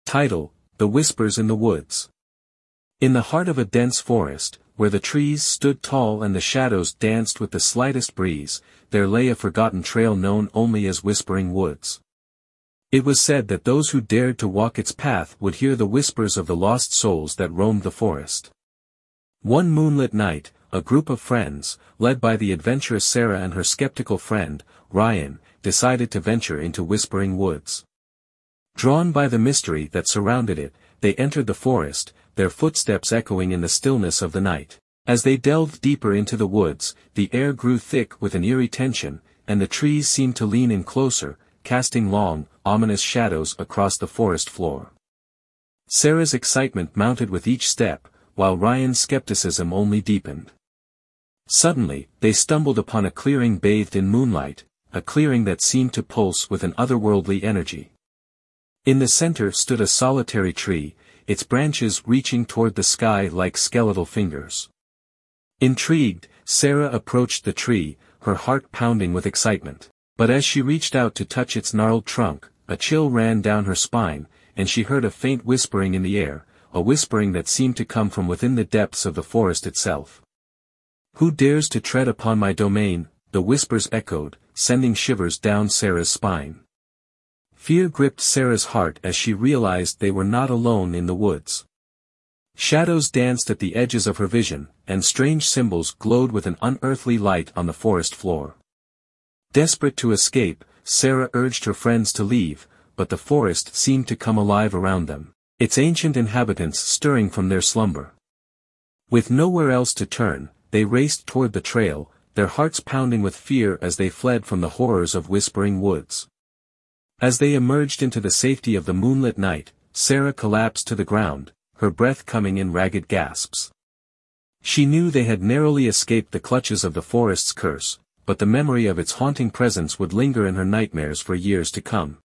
Title: The Whispers in the Woods. In the heart of a dense forest, where the trees stood tall and the shadows danced with the slightest breeze, there lay a forgotten trail known only as Whispering Woods. It was said that those who dared to walk its path would hear the whispers of the lost souls that roamed the forest. One moonlit night, a group of friends, led by the adventurous Sarah and her skeptical friend, Ryan, decided to venture into Whispering Woods. Drawn by the mystery that surrounded it, they entered the forest, their footsteps echoing in the stillness of the night. As they delved deeper into the woods, the air grew thick with an eerie tension, and the trees seemed to lean in closer, casting long, ominous shadows across the forest floor. Sarah's excitement mounted with each step, while Ryan's skepticism only deepened. Suddenly, they stumbled upon a clearing bathed in moonlight, a clearing that seemed to pulse with an otherworldly energy. In the center stood a solitary tree, its branches reaching toward the sky like skeletal fingers. Intrigued, Sarah approached the tree, her heart pounding with excitement. But as she reached out to touch its gnarled trunk, a chill ran down her spine, and she heard a faint whispering in the air, a whispering that seemed to come from within the depths of the forest itself. "Who dares to tread upon my domain?" the whispers echoed, sending shivers down Sarah's spine. Fear gripped Sarah's heart as she realized they were not alone in the woods. Shadows danced at the edges of her vision, and strange symbols glowed with an unearthly light on the forest floor. Desperate to escape, Sarah urged her friends to leave, but the forest seemed to come alive around them, its ancient inhabitants stirring from their slumber. With nowhere else to turn, they raced toward the trail, their hearts pounding with fear as they fled from the horrors of Whispering Woods. As they emerged into the safety of the moonlit night, Sarah collapsed to the ground, her breath coming in ragged gasps. She knew they had narrowly escaped the clutches of the forest's curse, but the memory of its haunting presence would linger in her nightmares for years to come.